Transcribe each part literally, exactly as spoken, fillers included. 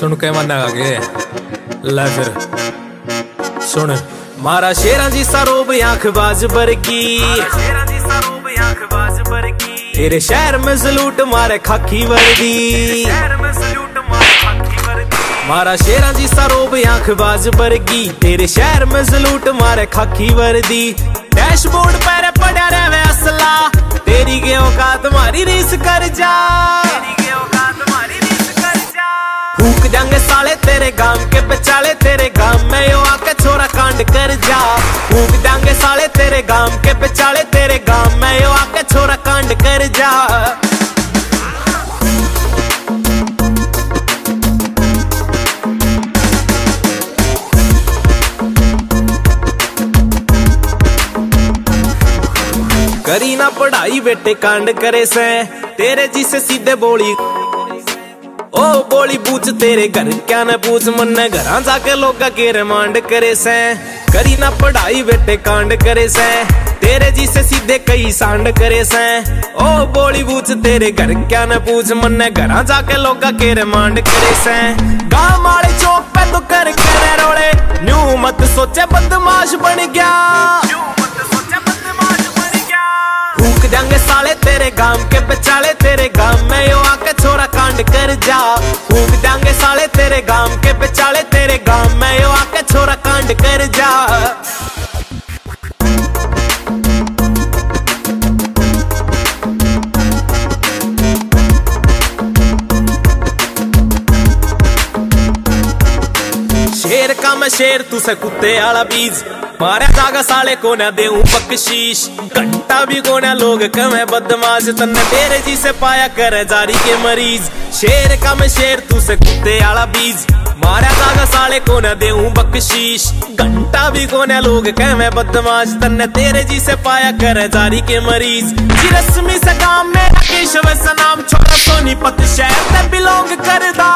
सुन के मन आगे ले फिर सुन। मारा शेरा जी सरोब आंख बाज बरकी, तेरे शहर में सलूट मारे खाकी वर्दी। मारा शेरा जी सरोब आंख बाज बरगी, तेरे शहर में सलूट मारे खाकी वर्दी। डैशबोर्ड पर पड़ा रहे असला, तेरी के औकात तुम्हारी रीस कर जा। फूक जाएंगे साले तेरे गांव के बेचाले, तेरे गांव में यो आके छोरा कांड कर जा। फूक जाएंगे साले तेरे गांव के बेचाले, तेरे गांव में यो आके छोरा कांड कर जा। करी ना पढ़ाई बेटे कांड करे से, तेरे जी से सीधे बोली ओ बोली पूछ तेरे घर क्या न पूछ, मन घर जाके लोगा के रिमांड करे से। करी ना पढ़ाई बेटे कांड करे से, तेरे जी से सीधे कई सांड करे से। ओ बोली पूछ तेरे घर क्या न पूछ, मन घर जाके लोगा के रिमांड करे से। गांव वाले चौक पे तो कर करे रोड़े, न्यू मत सोचे बदमाश बन गया। फूक जाएंगे साले तेरे गांव के बेचाले, तेरे गांव में यो आके छोरा कांड कर जा। फूक जाएंगे साले तेरे गांव के बेचाले, तेरे गांव में यो आके छोरा कांड कर जा। शेर का मैं शेर तू से कुत्ते आला बीज, मारा जागा साले को न देऊं बख्शीश। घंटा भी को न लोग कमे बदमाश, तन्ने तेरे जी से पाया करे जारी के मरीज। शेर का मैं शेर तू से कुत्ते आला बीज, मारा जागा साले को न देऊं बख्शीश। घंटा भी को न लोग कमे बदमाश, तन्ने तेरे जी से पाया करे जारी के मरीज। जी रस्मी से काम में केशव से नाम, छोरा सोनीपत शहर में बिलोंग करदा।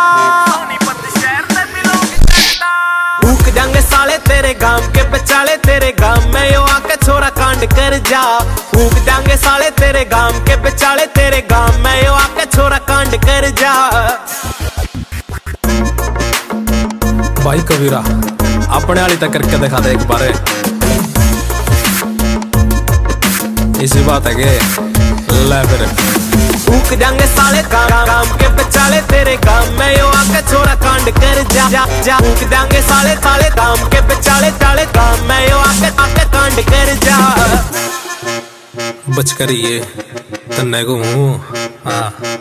फूक जाएंगे साले तेरे गांव के बेचाले, तेरे गांव में यो आके छोरा कांड कर जा। फूक जाएंगे साले तेरे गांव के बेचाले, तेरे गांव में यो आके छोरा कांड कर जा। भाई कबीरा अपने वाली तक करके दिखा दे एक बार, इसी बात है के ले फिर। फूक जाएंगे साले गांव के बेचाले, तेरे गांव में यो आके छोरा कांड कर जा जा जा। फूक जाएंगे साले साले गांव के बेचाले, ताले गांव में यो आके आके कांड कर जा। बच करिए तन्ने को हूँ हाँ।